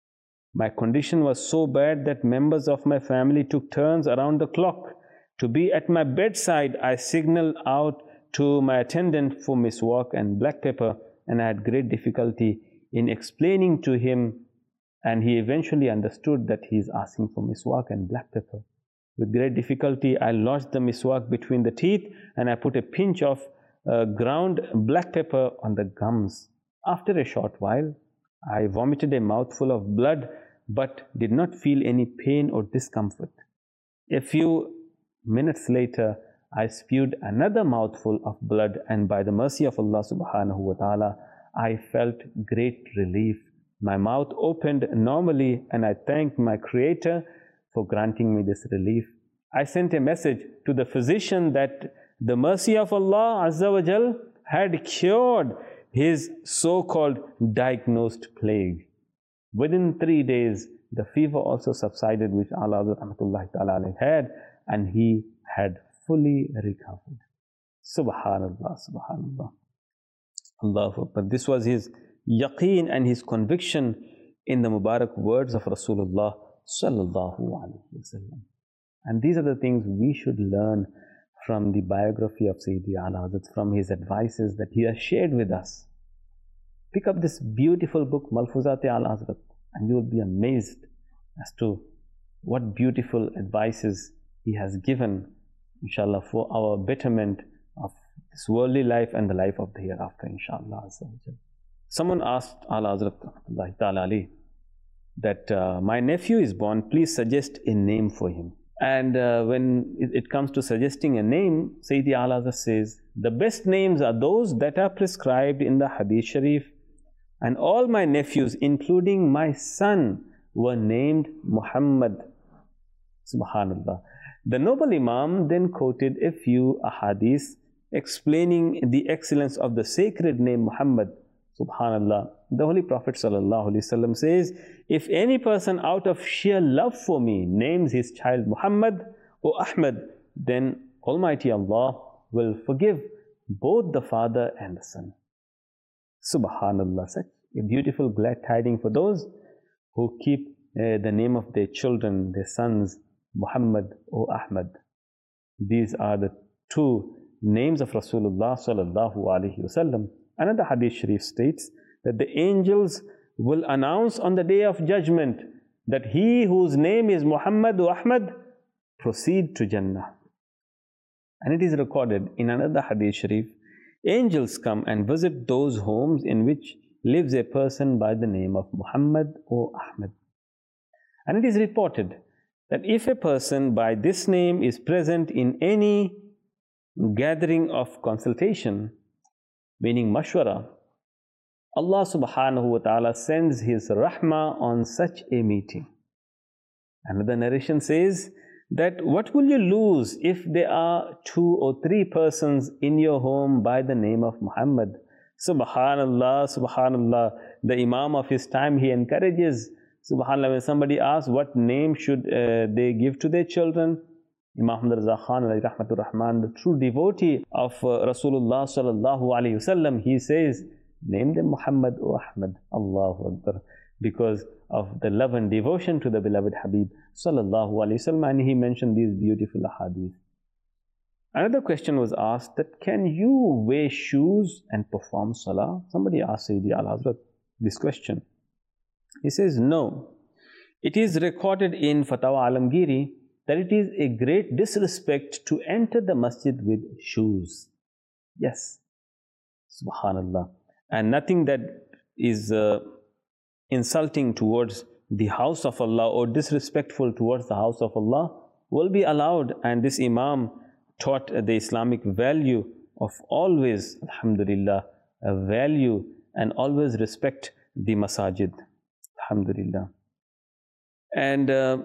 My condition was so bad that members of my family took turns around the clock to be at my bedside. I signaled out to my attendant for miswak and black pepper, and I had great difficulty in explaining to him, and he eventually understood that he is asking for miswak and black pepper. With great difficulty, I lodged the miswak between the teeth and I put a pinch of uh, ground black pepper on the gums. After a short while, I vomited a mouthful of blood but did not feel any pain or discomfort. A few minutes later, I spewed another mouthful of blood, and by the mercy of Allah subhanahu wa ta'ala, I felt great relief. My mouth opened normally and I thanked my Creator for granting me this relief. I sent a message to the physician that the mercy of Allah Azza wa Jal had cured his so-called diagnosed plague. Within three days, the fever also subsided, which Allah rahmatullahi ta'ala had, and he had fully recovered. Subhanallah, subhanallah. Allahu Akbar. This was his yaqeen and his conviction in the Mubarak words of Rasulullah sallallahu alaihi wasallam. And these are the things we should learn from the biography of Sayyidi Ala Hazrat, from his advices that he has shared with us. Pick up this beautiful book, Malfuzat Ala Hazrat, and you will be amazed as to what beautiful advices he has given, inshallah, for our betterment of this worldly life and the life of the hereafter, inshallah. Someone asked Ala Hazrat that uh, my nephew is born, please suggest a name for him. And uh, when it comes to suggesting a name, Sayyidi Ala Hazrat says, the best names are those that are prescribed in the Hadith Sharif, and all my nephews, including my son, were named Muhammad. Subhanallah. The noble Imam then quoted a few ahadith explaining the excellence of the sacred name Muhammad. Subhanallah. The Holy Prophet Sallallahu Alaihi Wasallam says, if any person out of sheer love for me names his child Muhammad or Ahmad, then Almighty Allah will forgive both the father and the son. Subhanallah. Such a beautiful glad tidings for those who keep uh, the name of their children, their sons, Muhammad or Ahmad. These are the two names of Rasulullah Sallallahu Alaihi Wasallam. Another Hadith Sharif states that the angels will announce on the day of judgment that he whose name is Muhammad or Ahmad proceed to Jannah. And it is recorded in another Hadith Sharif, angels come and visit those homes in which lives a person by the name of Muhammad or Ahmad. And it is reported that if a person by this name is present in any gathering of consultation, meaning mashwara, Allah subhanahu wa ta'ala sends His rahmah on such a meeting. Another narration says that what will you lose if there are two or three persons in your home by the name of Muhammad? Subhanallah, subhanallah. The Imam of his time, he encourages, subhanallah, when somebody asks what name should uh, they give to their children, Imam Ahmad Raza Khan alayhi rahmatur rahman, the true devotee of uh, Rasulullah sallallahu alayhi wasallam, he says, name them Muhammad or Ahmad. Allahu Akbar. Because of the love and devotion to the beloved Habib sallallahu alayhi wasallam, and he mentioned these beautiful ahadith. Another question was asked that can you wear shoes and perform salah? Somebody asked Sayyidi Ala Hazrat this question. He says, no. It is recorded in Fatawa Alamgiri that it is a great disrespect to enter the masjid with shoes. Yes. Subhanallah. And nothing that is uh, insulting towards the house of Allah or disrespectful towards the house of Allah will be allowed. And this Imam taught the Islamic value of always, alhamdulillah, a value and always respect the masajid. Alhamdulillah. And uh,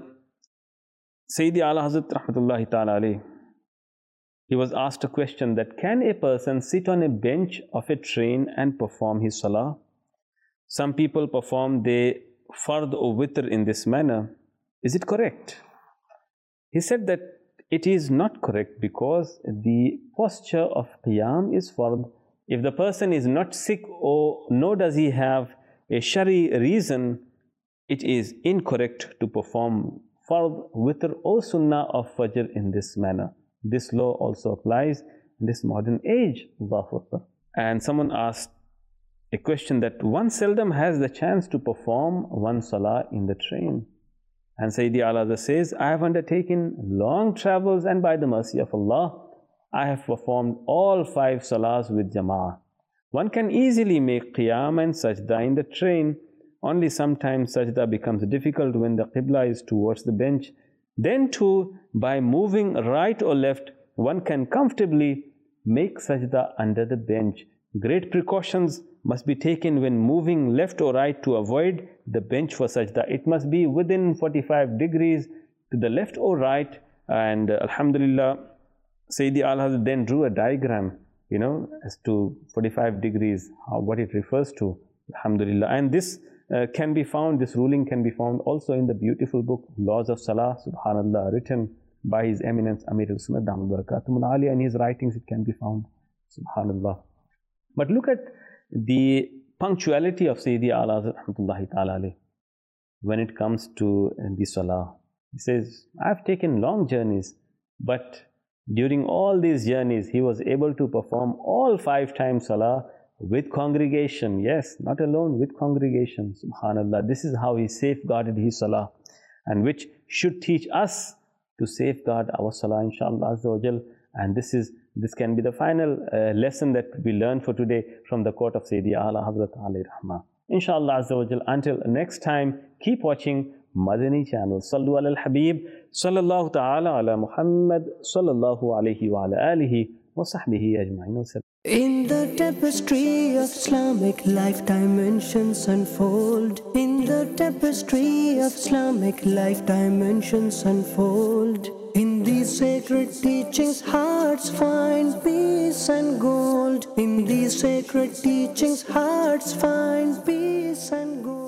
Sayyidi Ala Hazrat rahmatullahi ta'ala alayhi, he was asked a question that can a person sit on a bench of a train and perform his salah? Some people perform their fard or witr in this manner. Is it correct? He said that it is not correct because the posture of qiyam is fard. If the person is not sick or nor does he have a shari reason, it is incorrect to perform fard, witr or sunnah of fajr in this manner. This law also applies in this modern age. Allahu Akbar. And someone asked a question that one seldom has the chance to perform one salah in the train. And Sayyidi Ala Hazrat says, I have undertaken long travels and by the mercy of Allah, I have performed all five salahs with jama'ah. One can easily make qiyam and sajda in the train. Only sometimes sajda becomes difficult when the qibla is towards the bench. Then too, by moving right or left, one can comfortably make sajda under the bench. Great precautions must be taken when moving left or right to avoid the bench for sajda. It must be within forty-five degrees to the left or right. And uh, alhamdulillah, Sayyidi Ala Hazrat then drew a diagram, you know, as to forty-five degrees, how, what it refers to. Alhamdulillah. And this uh, can be found, this ruling can be found also in the beautiful book Laws of Salah, subhanallah, written by His Eminence Amir al-Sunnah Damat Barakatum al-Ali, and his writings it can be found, subhanallah. But look at the punctuality of Sayyidi Ala Hazrat rahmatullahi ta'ala alayhi when it comes to the salah. He says, I have taken long journeys, but during all these journeys, he was able to perform all five times salah with congregation. Yes, not alone, with congregation. Subhanallah. This is how he safeguarded his salah, and which should teach us to safeguard our salah, inshallah azza wa jal. And this is this can be the final uh, lesson that we learn for today from the court of Sayyidi Ala Hazrat alayhi rahmah. Inshallah azza wa jal, until next time, keep watching Madani channel. Sallu ala al-Habib, sallallahu ta'ala ala Muhammad, sallallahu alayhi wa ala alihi wa sahbihi ajma'in. In the tapestry of Islamic life, dimensions unfold. In the tapestry of Islamic life, dimensions unfold. In these sacred teachings, hearts find peace and gold. In these sacred teachings, hearts find peace and gold.